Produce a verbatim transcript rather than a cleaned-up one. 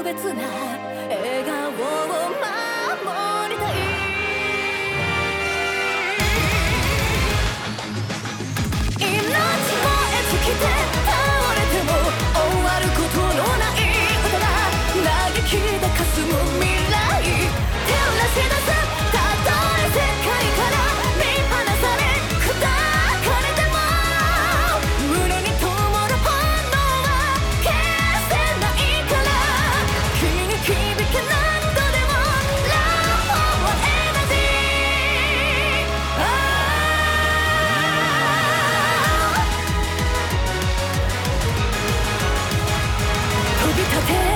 別な笑顔を守りたい。命燃え尽きて倒れても終わることのない歌が嘆きで霞む未来照らし出す。たとえ世界から見放され砕かれても胸に灯る炎は消せないから。君に響け何度でも Love for Energy。 飛び立て